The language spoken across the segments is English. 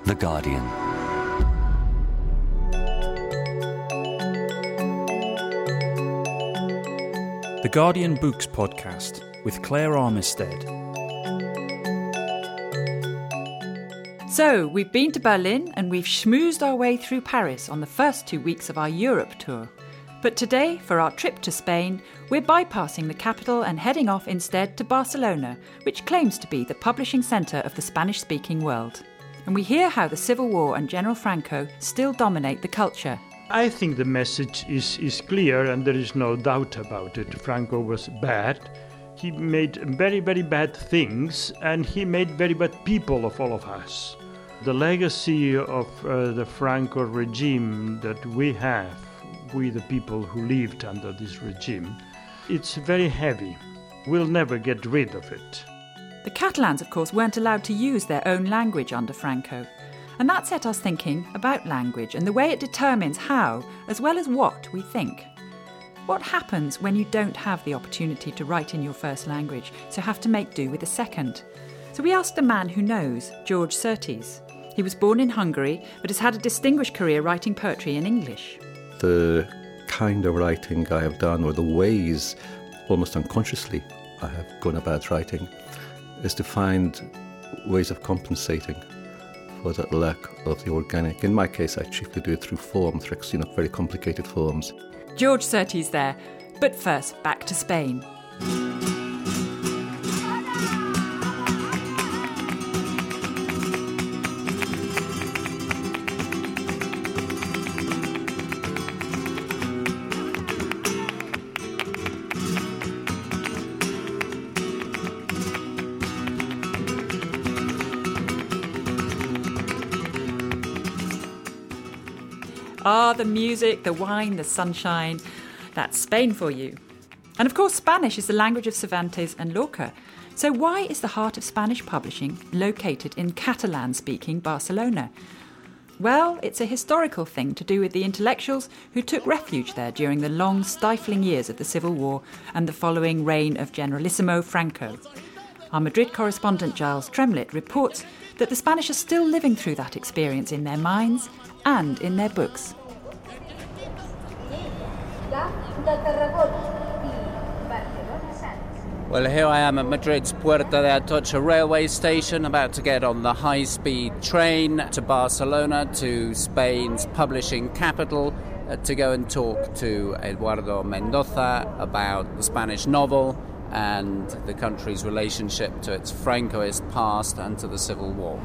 The Guardian. The Guardian Books Podcast with Claire Armistead. So, we've been to Berlin and we've schmoozed our way through Paris on the first 2 weeks of our Europe tour. But today, for our trip to Spain, we're bypassing the capital and heading off instead to Barcelona, which claims to be the publishing centre of the Spanish-speaking world. And we hear how the Civil War and General Franco still dominate the culture. I think the message is clear and there is no doubt about it. Franco was bad. He made very, very bad things and he made very bad people of all of us. The legacy of the Franco regime that we have, we the people who lived under this regime, it's very heavy. We'll never get rid of it. The Catalans, of course, weren't allowed to use their own language under Franco. And that set us thinking about language and the way it determines how, as well as what, we think. What happens when you don't have the opportunity to write in your first language, so have to make do with a second? So we asked a man who knows, George Surtees. He was born in Hungary, but has had a distinguished career writing poetry in English. The kind of writing I have done, or the ways, almost unconsciously, I have gone about writing, is to find ways of compensating for that lack of the organic. In my case, I chiefly do it through form, through very complicated forms. George Surtees there. But first, back to Spain. Ah, the music, the wine, the sunshine. That's Spain for you. And of course, Spanish is the language of Cervantes and Lorca. So why is the heart of Spanish publishing located in Catalan-speaking Barcelona? Well, it's a historical thing to do with the intellectuals who took refuge there during the long, stifling years of the Civil War and the following reign of Generalissimo Franco. Our Madrid correspondent Giles Tremlett reports that the Spanish are still living through that experience in their minds and in their books. Well, here I am at Madrid's Puerta de Atocha railway station, about to get on the high-speed train to Barcelona, to Spain's publishing capital, to go and talk to Eduardo Mendoza about the Spanish novel and the country's relationship to its Francoist past and to the Civil War.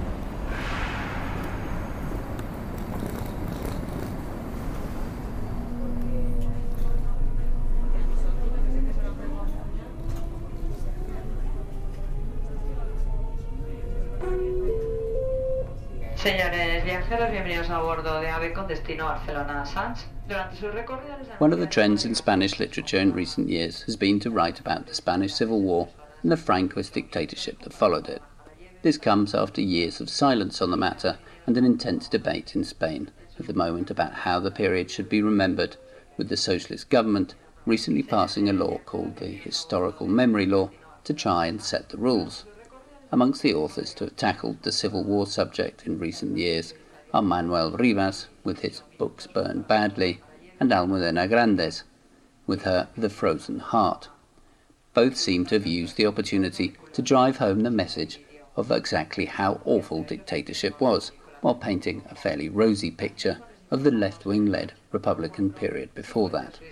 Señores viajeros, bienvenidos a bordo de AVE con destino Barcelona-Sants. Durante su recorrido... One of the trends in Spanish literature in recent years has been to write about the Spanish Civil War and the Francoist dictatorship that followed it. This comes after years of silence on the matter and an intense debate in Spain at the moment about how the period should be remembered, with the socialist government recently passing a law called the Historical Memory Law to try and set the rules. Amongst the authors to have tackled the Civil War subject in recent years are Manuel Rivas, with his Books Burn Badly, and Almudena Grandes, with her The Frozen Heart. Both seem to have used the opportunity to drive home the message of exactly how awful dictatorship was, while painting a fairly rosy picture of the left-wing-led Republican period before that.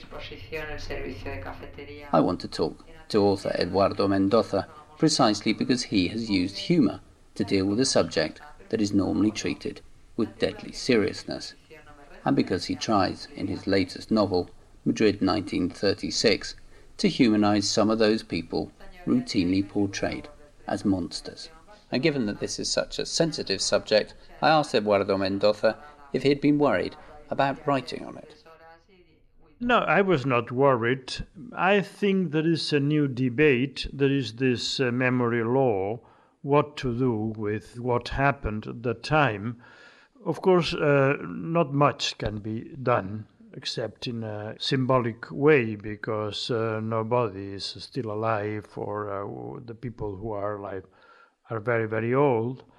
I want to talk to author Eduardo Mendoza precisely because he has used humour to deal with a subject that is normally treated with deadly seriousness, and because he tries, in his latest novel, Madrid 1936, to humanise some of those people routinely portrayed as monsters. And given that this is such a sensitive subject, I asked Eduardo Mendoza if he had been worried about writing on it. No, I was not worried. I think there is a new debate. There is this memory law, what to do with what happened at that time. Of course, not much can be done, except in a symbolic way, because nobody is still alive, or the people who are alive are very, very old.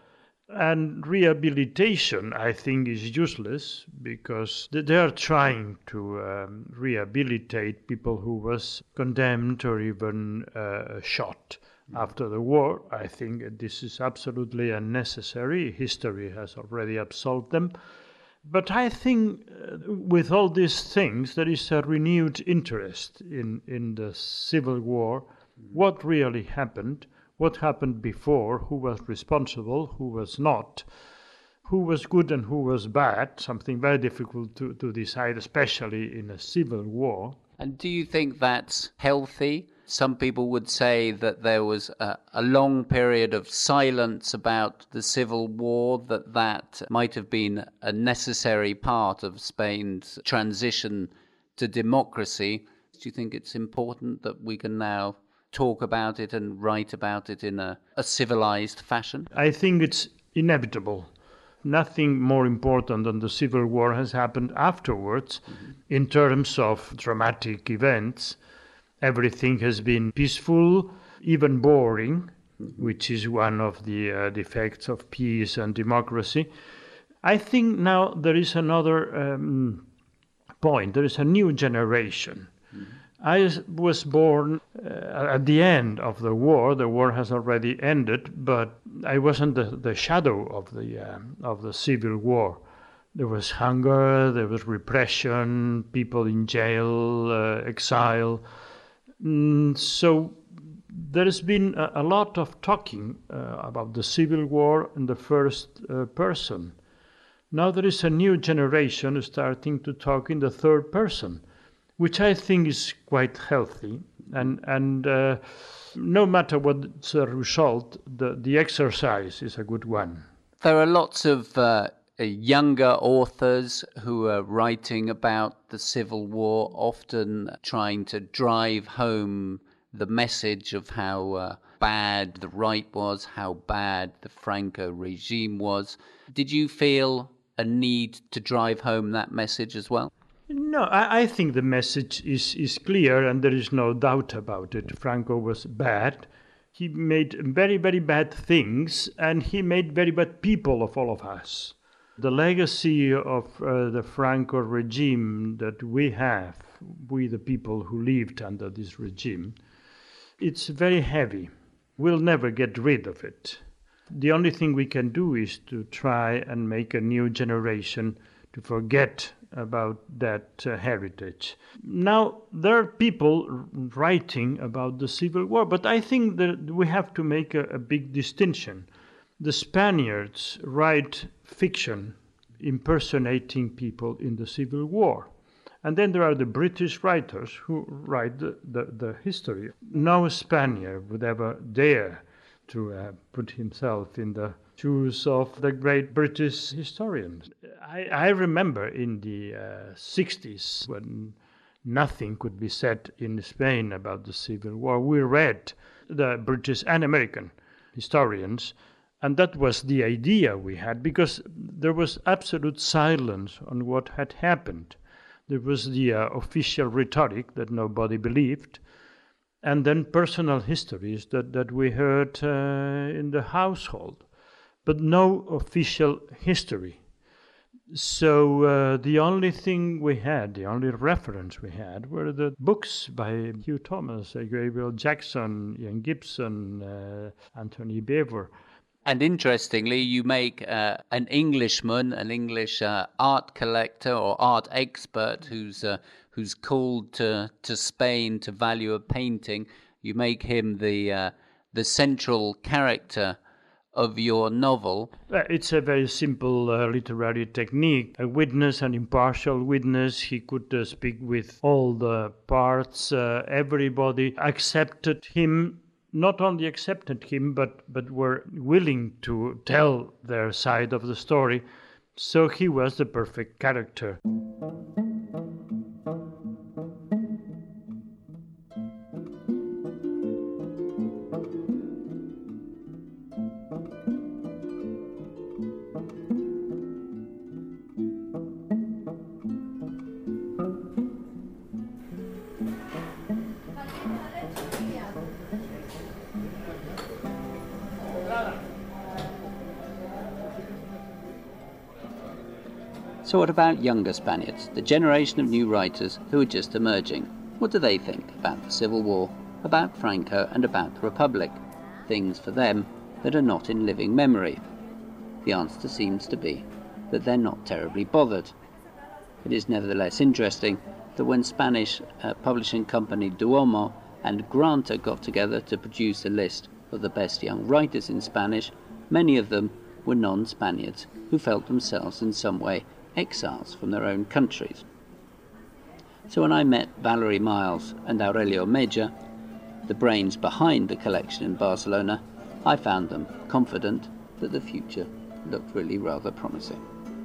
And rehabilitation, I think, is useless because they are trying to rehabilitate people who was condemned or even shot after the war. I think this is absolutely unnecessary. History has already absolved them. But I think with all these things, there is a renewed interest in the Civil War, what really happened, what happened before, who was responsible, who was not, who was good and who was bad, something very difficult to decide, especially in a civil war. And do you think that's healthy? Some people would say that there was a long period of silence about the Civil War, that might have been a necessary part of Spain's transition to democracy. Do you think it's important that we can now talk about it and write about it in a civilized fashion? I think it's inevitable. Nothing more important than the Civil War has happened afterwards in terms of dramatic events. Everything has been peaceful, even boring, which is one of the defects of peace and democracy. I think now there is another point. There is a new generation. I was born at the end of the war. The war has already ended, but I wasn't the shadow of the Civil War. There was hunger, there was repression, people in jail, exile. So there has been a lot of talking about the Civil War in the first person. Now there is a new generation starting to talk in the third person, which I think is quite healthy. And no matter what's the result, the exercise is a good one. There are lots of younger authors who are writing about the Civil War, often trying to drive home the message of how bad the right was, how bad the Franco regime was. Did you feel a need to drive home that message as well? No, I think the message is clear and there is no doubt about it. Franco was bad. He made very, very bad things and he made very bad people of all of us. The legacy of the Franco regime that we have, we the people who lived under this regime, it's very heavy. We'll never get rid of it. The only thing we can do is to try and make a new generation to forget about that heritage. Now, there are people writing about the Civil War, but I think that we have to make a big distinction. The Spaniards write fiction impersonating people in the Civil War. And then there are the British writers who write the history. No Spaniard would ever dare to put himself in the shoes of the great British historians. I remember in the 60s when nothing could be said in Spain about the Civil War, we read the British and American historians, and that was the idea we had, because there was absolute silence on what had happened. There was the official rhetoric that nobody believed, and then personal histories that we heard in the household, but no official history. So the only thing we had, the only reference we had, were the books by Hugh Thomas, Gabriel Jackson, Ian Gibson, Anthony Beevor. And interestingly, you make an Englishman, an English art collector or art expert who's called to Spain to value a painting. You make him the central character of your novel. It's a very simple literary technique. A witness, an impartial witness. He could speak with all the parts. Everybody accepted him. Not only accepted him, but were willing to tell their side of the story. So he was the perfect character. So what about younger Spaniards, the generation of new writers who are just emerging? What do they think about the Civil War, about Franco and about the Republic? Things for them that are not in living memory. The answer seems to be that they're not terribly bothered. It is nevertheless interesting that when Spanish publishing company Duomo and Granta got together to produce a list of the best young writers in Spanish, many of them were non-Spaniards who felt themselves in some way exiles from their own countries. So when I met Valerie Miles and Aurelio Meja, the brains behind the collection in Barcelona, I found them confident that the future looked really rather promising.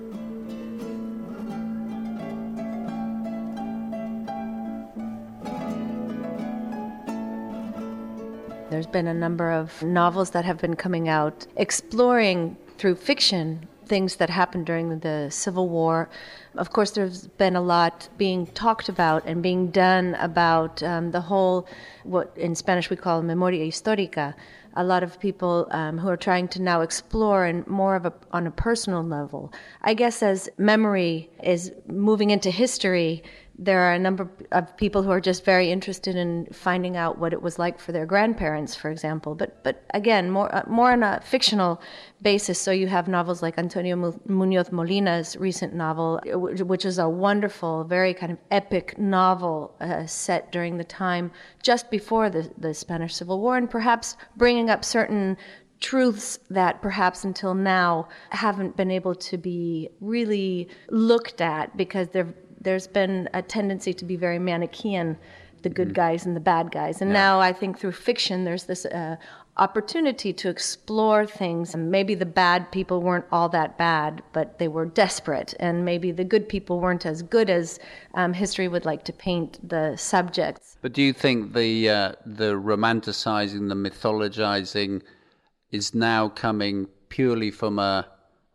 There's been a number of novels that have been coming out exploring through fiction things that happened during the Civil War. Of course, there's been a lot being talked about and being done about the whole, what in Spanish we call memoria histórica. A lot of people who are trying to now explore and more of on a personal level. I guess as memory is moving into history, there are a number of people who are just very interested in finding out what it was like for their grandparents, for example. But again, more on a fictional basis. So you have novels like Antonio Muñoz Molina's recent novel, which is a wonderful, very kind of epic novel set during the time just before the Spanish Civil War, and perhaps bringing up certain truths that perhaps until now haven't been able to be really looked at because there's been a tendency to be very Manichaean, the good guys and the bad guys. And now I think through fiction there's this opportunity to explore things. And maybe the bad people weren't all that bad, but they were desperate. And maybe the good people weren't as good as history would like to paint the subjects. But do you think the romanticizing, the mythologizing is now coming purely from a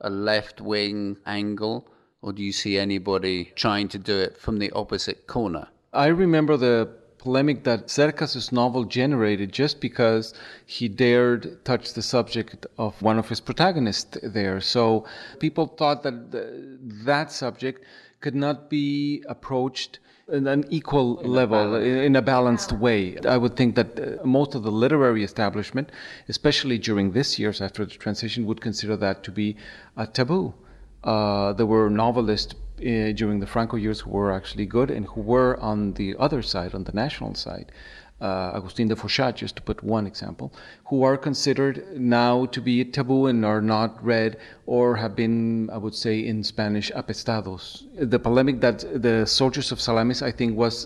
left-wing angle? Or do you see anybody trying to do it from the opposite corner? I remember the polemic that Cercas' novel generated just because he dared touch the subject of one of his protagonists there. So people thought that that subject could not be approached in an equal level, in a balanced way. I would think that most of the literary establishment, especially during this years after the transition, would consider that to be a taboo. There were novelists during the Franco years who were actually good and who were on the other side, on the national side. Agustín de Foixat, just to put one example, who are considered now to be taboo and are not read or have been, I would say, in Spanish, apestados. The polemic that the Soldiers of Salamis, I think, was,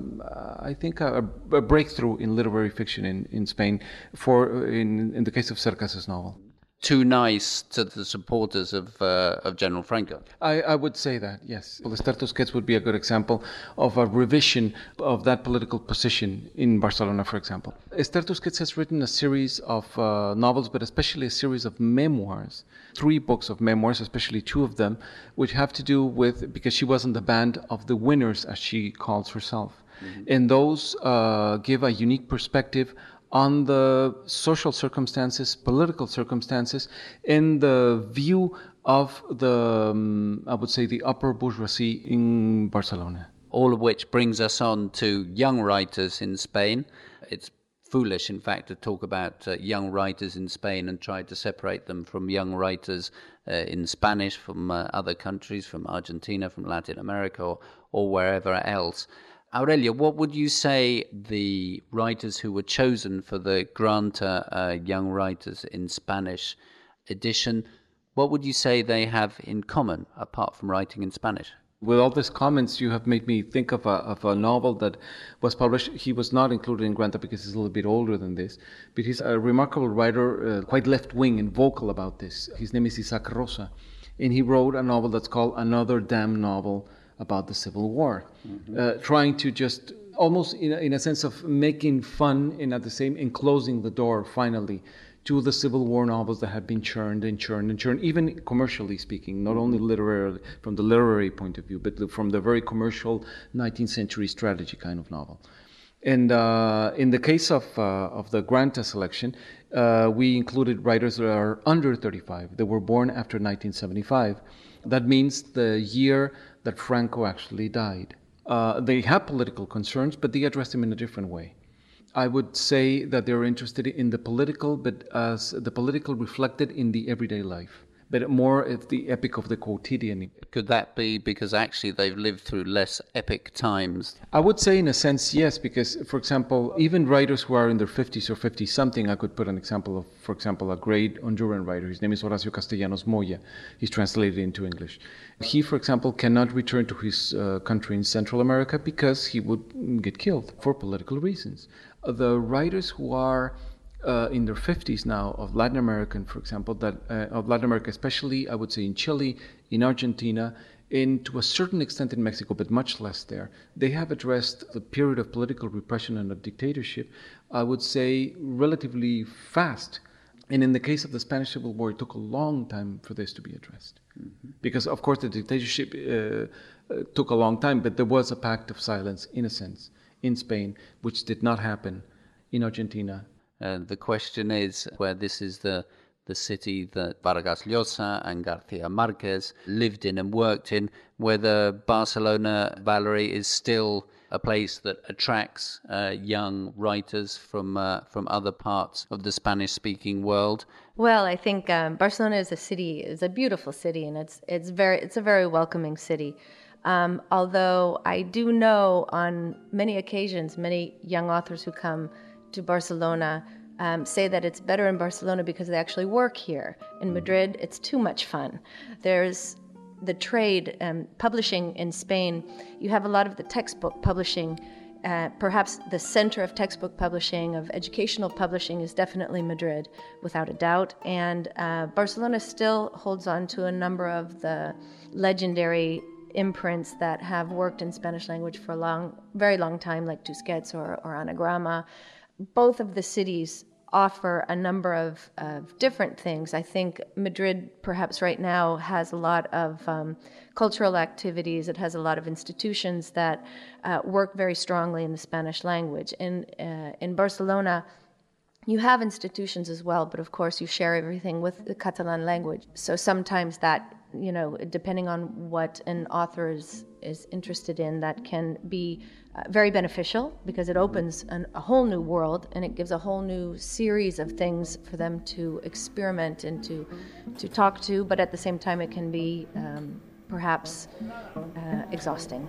a breakthrough in literary fiction in Spain in the case of Cercas' novel. Too nice to the supporters of General Franco. I would say that, yes. Well, Esther Tusquets would be a good example of a revision of that political position in Barcelona, for example. Esther Tusquets has written a series of novels, but especially a series of memoirs, 3 books of memoirs, especially 2 of them, which have to do with, because she was in the band of the winners, as she calls herself. Mm-hmm. And those give a unique perspective on the social circumstances, political circumstances, in the view of the, I would say, the upper bourgeoisie in Barcelona. All of which brings us on to young writers in Spain. It's foolish, in fact, to talk about young writers in Spain and try to separate them from young writers in Spanish from other countries, from Argentina, from Latin America, or wherever else. Aurelio, what would you say the writers who were chosen for the Granta Young Writers in Spanish edition, what would you say they have in common, apart from writing in Spanish? With all these comments, you have made me think of a novel that was published. He was not included in Granta because he's a little bit older than this, but he's a remarkable writer, quite left-wing and vocal about this. His name is Isaac Rosa, and he wrote a novel that's called Another Damn Novel about the Civil War, trying to just almost in a sense of making fun and at the same and closing the door finally to the Civil War novels that have been churned and churned and churned, even commercially speaking, not only literarily from the literary point of view, but from the very commercial 19th century strategy kind of novel. And in the case of the Granta selection, we included writers that are under 35. They were born after 1975. That means the year that Franco actually died. They have political concerns, but they address them in a different way. I would say that they're interested in the political, but as the political reflected in the everyday life, but more at the epic of the quotidian. Could that be because actually they've lived through less epic times? I would say in a sense, yes, because, for example, even writers who are in their 50s or 50-something, I could put an example of, for example, a great Honduran writer. His name is Horacio Castellanos Moya. He's translated into English. He, for example, cannot return to his country in Central America because he would get killed for political reasons. The writers who are in their 50s now of Latin American, for example, of Latin America, especially I would say in Chile, in Argentina, and to a certain extent in Mexico, but much less there, they have addressed the period of political repression and of dictatorship, I would say, relatively fast. And in the case of the Spanish Civil War, it took a long time for this to be addressed. Mm-hmm. Because, of course, the dictatorship took a long time, but there was a pact of silence, in a sense, in Spain, which did not happen in Argentina. The question is where this is the city that Vargas Llosa and Garcia Marquez lived in and worked in, whether Barcelona, Valerie, is still a place that attracts young writers from other parts of the Spanish-speaking world. Well, I think Barcelona is a beautiful city, and it's a very welcoming city. Although I do know on many occasions, many young authors who come to Barcelona say that it's better in Barcelona because they actually work here. In Madrid, it's too much fun. There's the trade, publishing in Spain. You have a lot of the textbook publishing. Perhaps the center of textbook publishing, of educational publishing, is definitely Madrid, without a doubt. And Barcelona still holds on to a number of the legendary imprints that have worked in Spanish language for a very long time, like Tusquets or Anagrama. Both of the cities offer a number of different things. I think Madrid, perhaps right now, has a lot of cultural activities. It has a lot of institutions that work very strongly in the Spanish language. In Barcelona, you have institutions as well, but of course you share everything with the Catalan language. So sometimes that, depending on what an author is interested in, that can be very beneficial because it opens a whole new world and it gives a whole new series of things for them to experiment and to talk to, but at the same time it can be perhaps exhausting.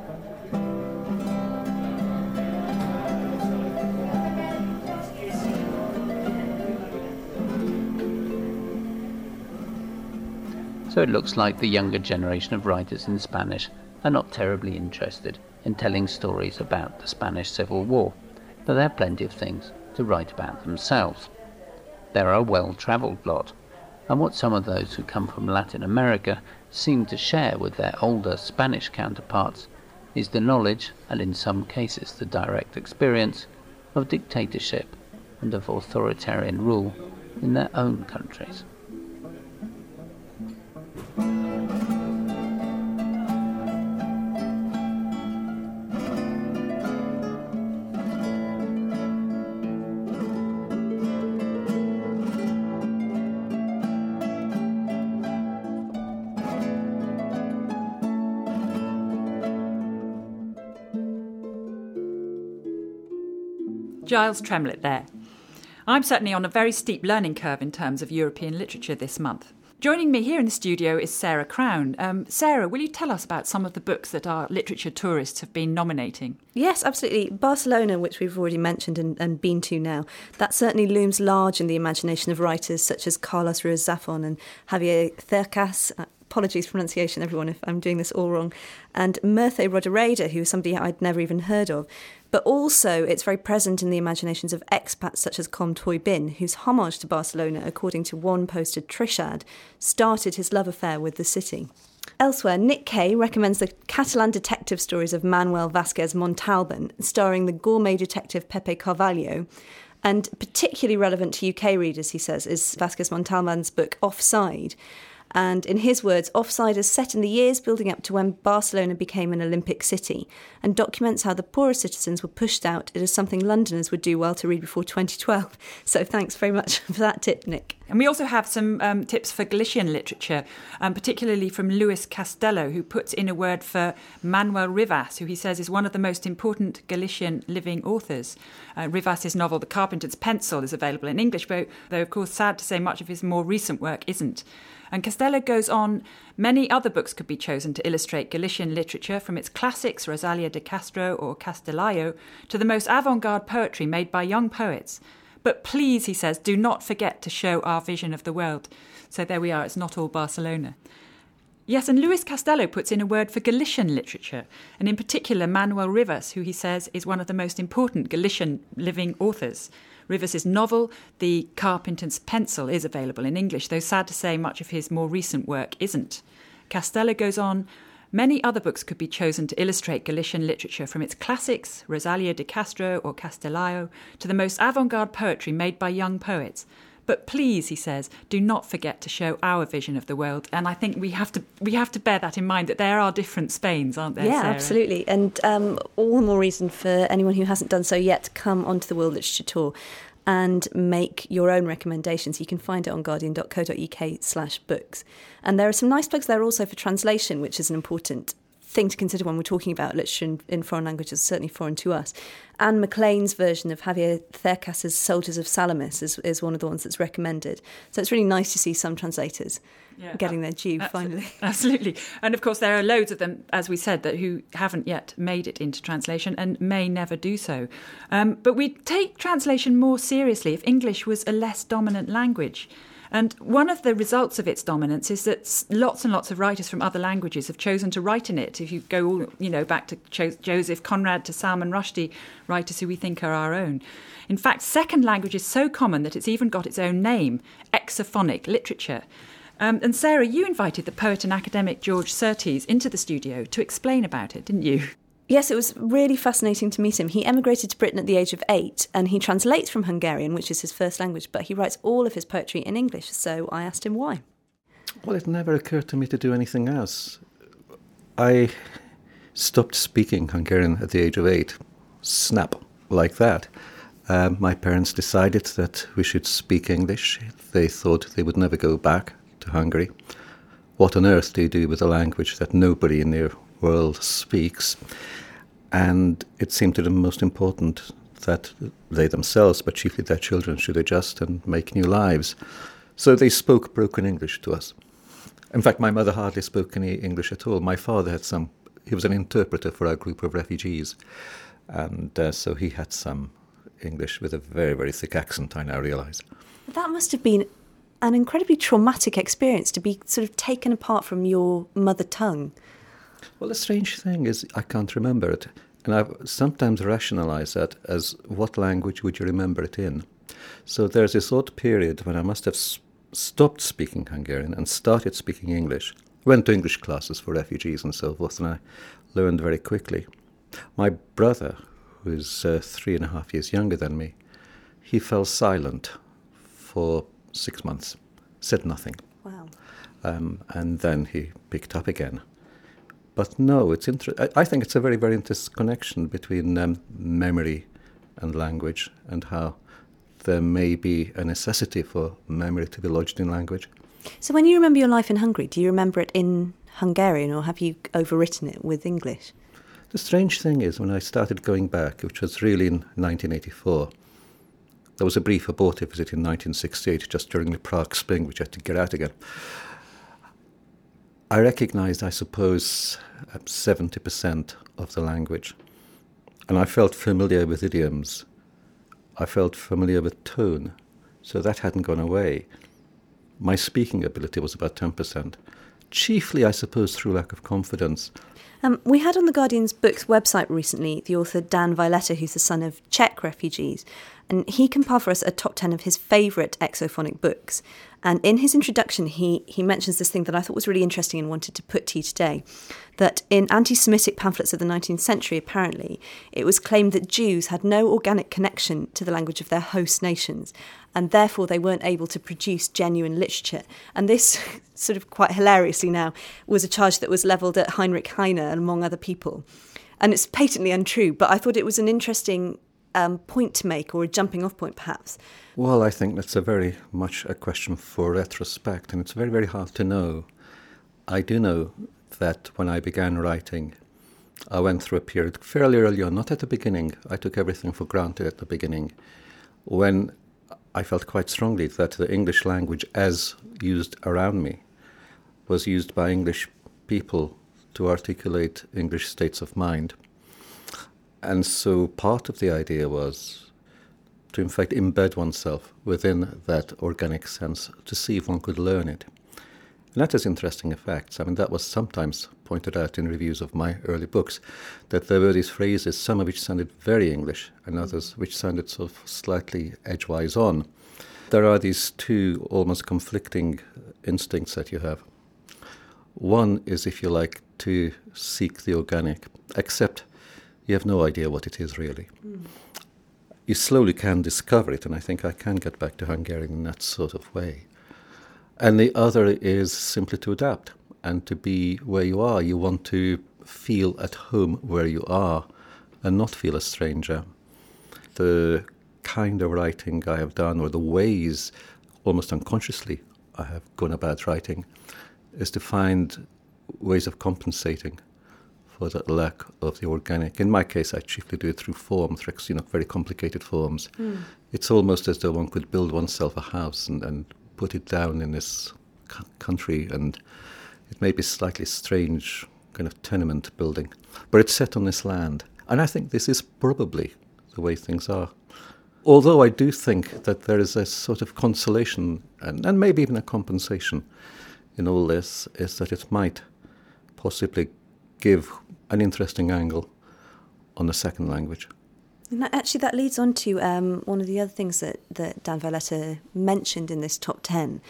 So it looks like the younger generation of writers in Spanish are not terribly interested in telling stories about the Spanish Civil War, but there are plenty of things to write about themselves. They're a well-travelled lot, and what some of those who come from Latin America seem to share with their older Spanish counterparts is the knowledge, and in some cases the direct experience, of dictatorship and of authoritarian rule in their own countries. Giles Tremlett there. I'm certainly on a very steep learning curve in terms of European literature this month. Joining me here in the studio is Sarah Crown. Sarah, will you tell us about some of the books that our literature tourists have been nominating? Yes, absolutely. Barcelona, which we've already mentioned and been to now, that certainly looms large in the imagination of writers such as Carlos Ruiz Zafón and Javier Cercas. Apologies for pronunciation, everyone, if I'm doing this all wrong. And Merthe Rodoreda, who is somebody I'd never even heard of. But also it's very present in the imaginations of expats such as Com Toy Bin, whose homage to Barcelona, according to one posted Trishad, started his love affair with the city. Elsewhere, Nick Kay recommends the Catalan detective stories of Manuel Vázquez Montalbán, starring the gourmet detective Pepe Carvalho. And particularly relevant to UK readers, he says, is Vázquez Montalbán's book Offside. And in his words, Offside is set in the years building up to when Barcelona became an Olympic city and documents how the poorer citizens were pushed out. It is something Londoners would do well to read before 2012. So thanks very much for that tip, Nick. And we also have some tips for Galician literature, particularly from Luis Castello, who puts in a word for Manuel Rivas, who he says is one of the most important Galician living authors. Rivas' novel The Carpenter's Pencil is available in English, though of course sad to say much of his more recent work isn't. And Castello goes on, many other books could be chosen to illustrate Galician literature, from its classics, Rosalia de Castro or Castellayo, to the most avant-garde poetry made by young poets. But please, he says, do not forget to show our vision of the world. So there we are, it's not all Barcelona. Yes, and Luis Castello puts in a word for Galician literature, and in particular Manuel Rivas, who he says is one of the most important Galician living authors. Rivas' novel, The Carpenter's Pencil, is available in English, though sad to say much of his more recent work isn't. Castello goes on, many other books could be chosen to illustrate Galician literature, from its classics, Rosalia de Castro or Castellayo, to the most avant-garde poetry made by young poets. But please, he says, do not forget to show our vision of the world. And I think we have to bear that in mind, that there are different Spains, aren't there, Yeah, Sarah? absolutely. And all the more reason for anyone who hasn't done so yet to come onto the World Literature Tour and make your own recommendations. You can find it on guardian.co.uk/books. And there are some nice plugs there also for translation, which is an important thing to consider when we're talking about literature in foreign languages, certainly foreign to us. Anne MacLean's version of Javier Cercas's Soldiers of Salamis is one of the ones that's recommended. So it's really nice to see some translators getting their due finally. Absolutely. And of course there are loads of them, as we said, who haven't yet made it into translation and may never do so. But we take translation more seriously if English was a less dominant language. And one of the results of its dominance is that lots and lots of writers from other languages have chosen to write in it. If you go, back to Joseph Conrad, to Salman Rushdie, writers who we think are our own. In fact, second language is so common that it's even got its own name, exophonic literature. And Sarah, you invited the poet and academic George Surtees into the studio to explain about it, didn't you? Yes, it was really fascinating to meet him. He emigrated to Britain at the age of 8 and he translates from Hungarian, which is his first language, but he writes all of his poetry in English, so I asked him why. Well, it never occurred to me to do anything else. I stopped speaking Hungarian at the age of 8, snap, like that. My parents decided that we should speak English. They thought they would never go back to Hungary. What on earth do you do with a language that nobody in their world speaks? And it seemed to them most important that they themselves, but chiefly their children, should adjust and make new lives. So they spoke broken English to us. In fact, my mother hardly spoke any English at all. My father had he was an interpreter for our group of refugees. And so he had some English with a very, very thick accent, I now realise. That must have been an incredibly traumatic experience, to be sort of taken apart from your mother tongue. Well, the strange thing is I can't remember it. And I've sometimes rationalised that as what language would you remember it in? So there's this odd period when I must have stopped speaking Hungarian and started speaking English. Went to English classes for refugees and so forth, and I learned very quickly. My brother, who's 3.5 years younger than me, he fell silent for 6 months, said nothing. Wow. And then he picked up again. But no, it's I think it's a very, very interesting connection between memory and language, and how there may be a necessity for memory to be lodged in language. So when you remember your life in Hungary, do you remember it in Hungarian, or have you overwritten it with English? The strange thing is, when I started going back, which was really in 1984, there was a brief abortive visit in 1968, just during the Prague Spring, which I had to get out again. I recognised, I suppose, 70% of the language. And I felt familiar with idioms. I felt familiar with tone. So that hadn't gone away. My speaking ability was about 10%. Chiefly, I suppose, through lack of confidence. We had on the Guardian's Books website recently the author Dan Violeta, who's the son of Czech refugees, and he compiled for us a top 10 of his favourite exophonic books. And in his introduction, he mentions this thing that I thought was really interesting and wanted to put to you today, that in anti-Semitic pamphlets of the 19th century, apparently, it was claimed that Jews had no organic connection to the language of their host nations, and therefore they weren't able to produce genuine literature. And this, sort of quite hilariously now, was a charge that was levelled at Heinrich Heine and among other people. And it's patently untrue, but I thought it was an interesting point to make, or a jumping off point perhaps. Well, I think that's a very much a question for retrospect, and it's very, very hard to know. I do know that when I began writing, I went through a period fairly early on, not at the beginning. I took everything for granted at the beginning, when I felt quite strongly that the English language as used around me was used by English people to articulate English states of mind. And so part of the idea was to, in fact, embed oneself within that organic sense to see if one could learn it. And that has interesting effects. I mean, that was sometimes pointed out in reviews of my early books, that there were these phrases, some of which sounded very English and others which sounded sort of slightly edgewise on. There are these two almost conflicting instincts that you have. One is, if you like, to seek the organic, except you have no idea what it is really. You slowly can discover it, and I think I can get back to Hungarian in that sort of way. And the other is simply to adapt and to be where you are. You want to feel at home where you are and not feel a stranger. The kind of writing I have done, or the ways, almost unconsciously, I have gone about writing, is to find ways of compensating for that lack of the organic. In my case, I chiefly do it through form, through very complicated forms. It's almost as though one could build oneself a house and put it down in this country, and it may be slightly strange kind of tenement building, but it's set on this land. And I think this is probably the way things are. Although I do think that there is a sort of consolation, and maybe even a compensation in all this, is that it might possibly give an interesting angle on the second language. And actually that leads on to one of the other things that Dan Valletta mentioned in this top 10.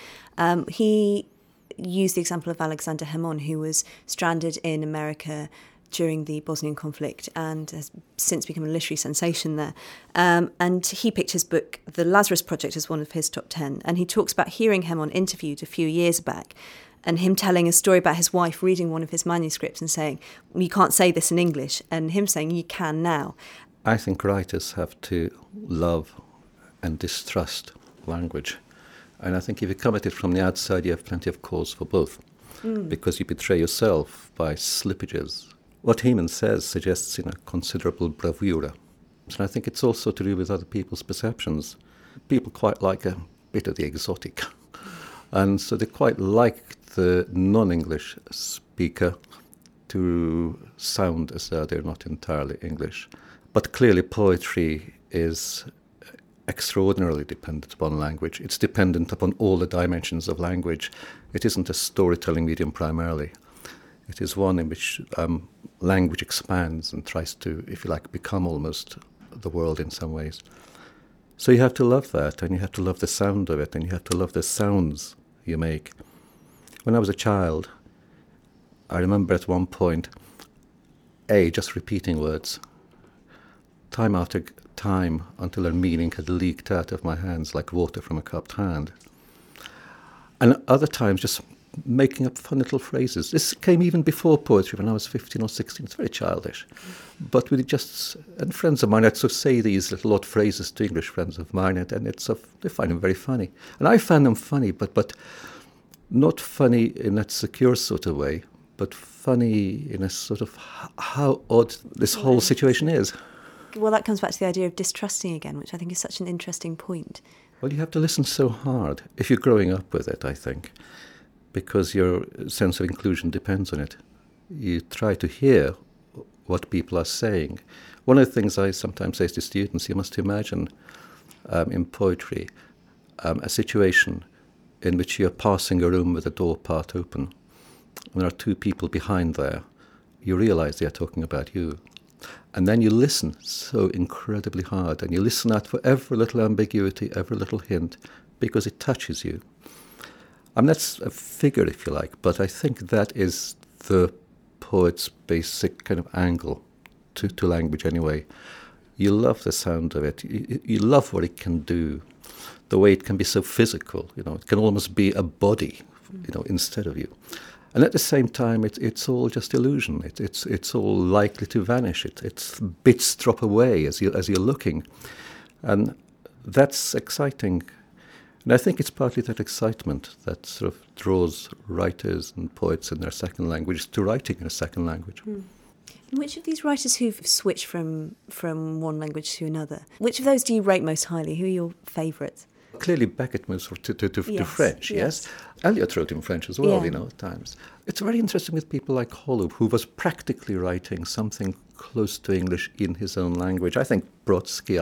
He used the example of Alexander Hermon, who was stranded in America during the Bosnian conflict and has since become a literary sensation there. And he picked his book, The Lazarus Project, as one of his top 10. And he talks about hearing Hermon interviewed a few years back, and him telling a story about his wife reading one of his manuscripts and saying, you can't say this in English, and him saying, you can now. I think writers have to love and distrust language. And I think if you come at it from the outside, you have plenty of cause for both, because you betray yourself by slippages. What Heman says suggests considerable bravura. And I think it's also to do with other people's perceptions. People quite like a bit of the exotic. And so they quite like the non-English speaker to sound as though they're not entirely English. But clearly poetry is extraordinarily dependent upon language. It's dependent upon all the dimensions of language. It isn't a storytelling medium primarily. It is one in which language expands and tries to, if you like, become almost the world in some ways. So you have to love that, and you have to love the sound of it, and you have to love the sounds you make. When I was a child, I remember at one point, just repeating words, time after time, until their meaning had leaked out of my hands like water from a cupped hand. And other times just making up fun little phrases. This came even before poetry, when I was 15 or 16. It's very childish. But and friends of mine, I'd sort of say these little odd phrases to English friends of mine, and they find them very funny. And I found them funny, but not funny in that secure sort of way, but funny in a sort of how odd this whole situation is. Well, that comes back to the idea of distrusting again, which I think is such an interesting point. Well, you have to listen so hard if you're growing up with it, I think, because your sense of inclusion depends on it. You try to hear what people are saying. One of the things I sometimes say to students, you must imagine in poetry a situation in which you're passing a room with the door part open, and there are two people behind there. You realize they're talking about you. And then you listen so incredibly hard, and you listen out for every little ambiguity, every little hint, because it touches you. I mean, that's a figure, if you like, but I think that is the poet's basic kind of angle to language anyway. You love the sound of it. You love what it can do. the way it can be so physical. It can almost be a body, instead of you. And at the same time, it's all just illusion. It's all likely to vanish. It's bits drop away as you're looking, and that's exciting. And I think it's partly that excitement that sort of draws writers and poets in their second language to writing in a second language. Which of these writers who've switched from one language to another, which of those do you rate most highly? Who are your favourites? Clearly Beckett moves to French, yes. Eliot wrote in French as well, at times. It's very interesting with people like Holub, who was practically writing something close to English in his own language. I think Brodsky,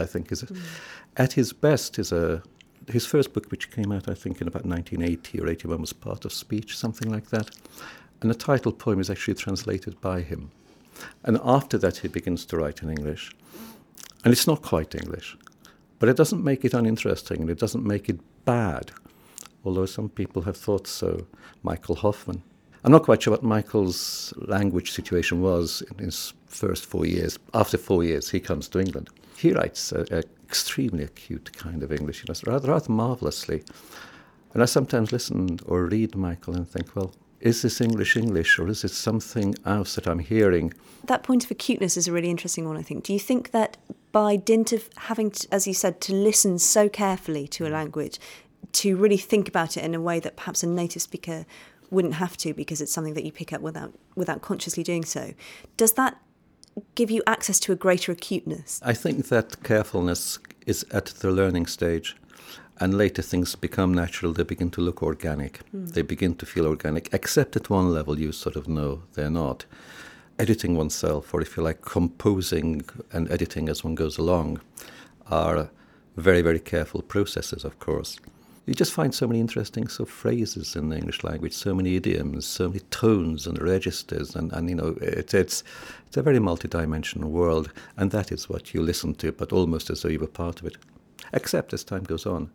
at his best, his first book, which came out, I think, in about 1980 or 81, was Part of Speech, something like that. And the title poem is actually translated by him. And after that, he begins to write in English. And it's not quite English. But it doesn't make it uninteresting, and it doesn't make it bad, although some people have thought so. Michael Hoffman. I'm not quite sure what Michael's language situation was in his first 4 years. After 4 years, he comes to England. He writes an extremely acute kind of English, rather marvellously. And I sometimes listen or read Michael and think, well, is this English, or is it something else that I'm hearing? That point of acuteness is a really interesting one, I think. Do you think that by dint of having, as you said, to listen so carefully to a language, to really think about it in a way that perhaps a native speaker wouldn't have to, because it's something that you pick up without consciously doing so, does that give you access to a greater acuteness? I think that carefulness is at the learning stage. And later things become natural, they begin to look organic. They begin to feel organic, except at one level you sort of know they're not. Editing oneself, or if you like, composing and editing as one goes along, are very, very careful processes, of course. You just find so many interesting phrases in the English language, so many idioms, so many tones and registers, and it's a very multidimensional world, and that is what you listen to, but almost as though you were part of it. Except as time goes on,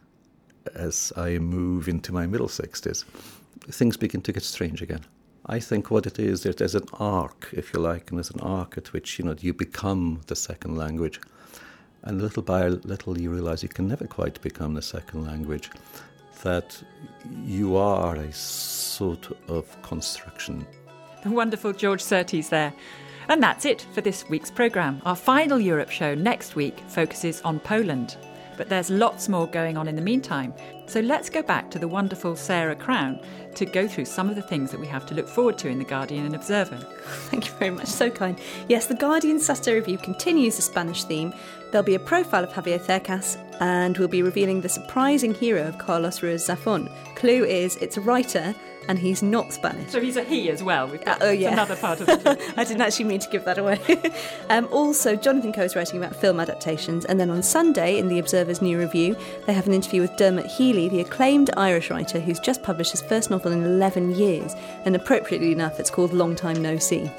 as I move into my middle 60s, things begin to get strange again. I think what it is, there's an arc, if you like, and there's an arc at which you become the second language. And little by little you realise you can never quite become the second language, that you are a sort of construction. The wonderful George Surtees there. And that's it for this week's programme. Our final Europe show next week focuses on Poland. But there's lots more going on in the meantime. So let's go back to the wonderful Sarah Crown to go through some of the things that we have to look forward to in The Guardian and Observer. Thank you very much, so kind. Yes, The Guardian Saturday Review continues the Spanish theme. There'll be a profile of Javier Cercas, and we'll be revealing the surprising hero of Carlos Ruiz Zafón. Clue is, it's a writer, and he's not Spanish. So he's a he as well. Another part of the I didn't actually mean to give that away. Also, Jonathan Coe is writing about film adaptations, and then on Sunday, in The Observer's new review, they have an interview with Dermot Healy, the acclaimed Irish writer who's just published his first novel in 11 years, and appropriately enough, it's called Long Time No See.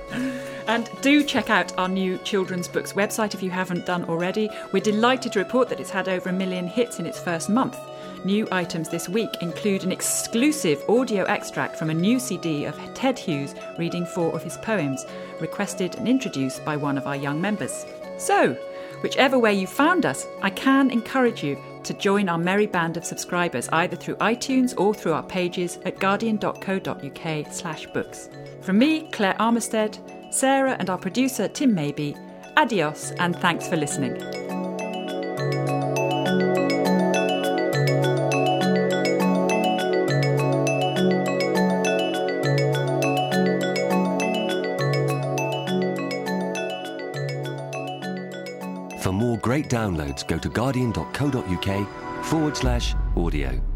And do check out our new children's books website if you haven't done already. We're delighted to report that it's had over 1 million hits in its first month. New items this week include an exclusive audio extract from a new CD of Ted Hughes reading 4 of his poems, requested and introduced by one of our young members. So, whichever way you found us, I can encourage you to join our merry band of subscribers either through iTunes or through our pages at guardian.co.uk/books. From me, Claire Armistead, Sarah and our producer Tim Maybe, adios and thanks for listening. For more great downloads, go to guardian.co.uk/audio.